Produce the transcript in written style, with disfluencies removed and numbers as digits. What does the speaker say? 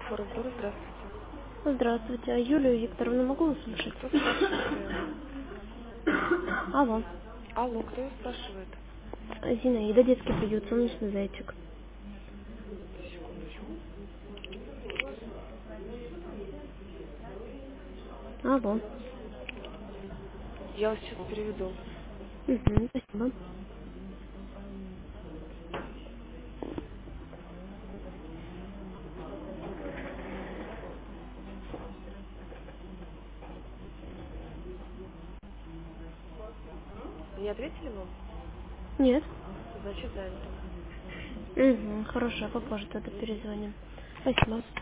Форекс-бюро, здравствуйте. Здравствуйте. А Юлию Викторовну могу услышать? Кто спрашивает? Алло. Алло, кто ее спрашивает? Зинаида, детский приют, солнечный зайчик. Секундочку. Алло. Я вас сейчас переведу. Угу, спасибо. Не ответили вам? Нет. Значит, занято. Угу, хорошо, попозже тогда перезвоним. Спасибо.